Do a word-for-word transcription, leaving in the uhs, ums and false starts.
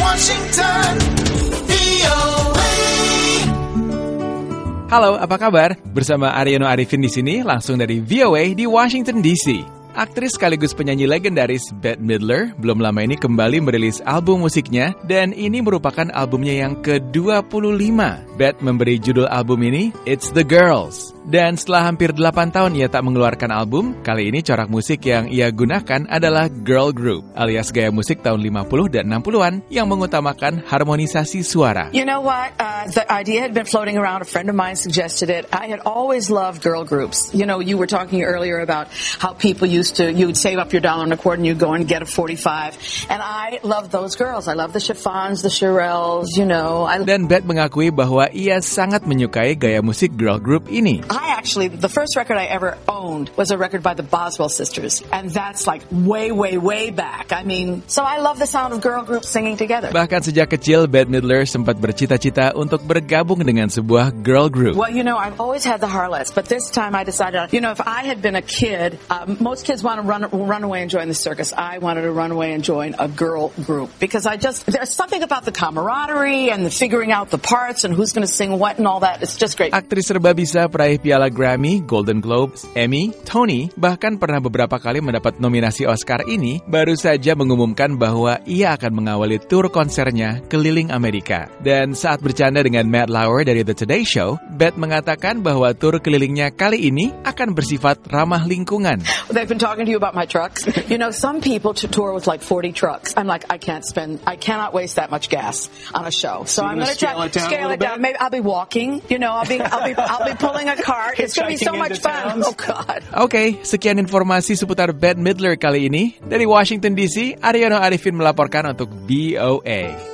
Washington, V O A. Halo, apa kabar? Bersama Aryono Arifin di sini, langsung dari V O A di Washington D C. Aktris sekaligus penyanyi legendaris Bette Midler belum lama ini kembali merilis album musiknya dan ini merupakan albumnya yang ke dua puluh lima. Bette memberi judul album ini It's the Girls. Dan setelah hampir delapan tahun ia tak mengeluarkan album, kali ini corak musik yang ia gunakan adalah girl group alias gaya musik tahun lima puluh dan enam puluhan yang mengutamakan harmonisasi suara. You know what? Uh, the idea had been floating around. A friend of mine suggested it. I had always loved girl groups. You know, you were talking earlier about how people used to, you would save up your dollar and a quarter and you'd go and get a forty-five. And I love those girls. I love the Chiffons, the Shirelles, you know. I... Dan Bette mengakui bahwa ia sangat menyukai gaya musik girl group ini. I actually, the first record I ever owned was a record by the Boswell sisters. And that's like way, way, way back. I mean, so I love the sound of girl groups singing together. Bahkan sejak kecil, Bette Midler sempat bercita-cita untuk bergabung dengan sebuah girl group. Well, you know, I've always had the Harlots, but this time I decided, you know, if I had been a kid, uh, most kids want to run, run away and join the circus. I wanted to run away and join a girl group because I just, there's something about the camaraderie and the figuring out the parts and who's going to sing what and all that. It's just great. Aktris serba bisa peraih piala Grammy, Golden Globes, Emmy, Tony, bahkan pernah beberapa kali mendapat nominasi Oscar ini, baru saja mengumumkan bahwa ia akan mengawali tur konsernya keliling Amerika. Dan saat bercanda dengan Matt Lauer dari The Today Show, Bette mengatakan bahwa tur kelilingnya kali ini akan bersifat ramah lingkungan. They've been talking to you about my trucks. You know, some people to tour with like forty trucks. I'm like, I can't spend, I cannot waste that much gas on a show. So, so I'm going to scale it down. Scale it down. Maybe I'll be walking. You know, I'll be, I'll be, I'll be pulling a cart. It's going to be so much fun. Oh God. Oke, okay, sekian informasi seputar Bette Midler kali ini. Dari Washington D C, Aryono Arifin melaporkan untuk V O A.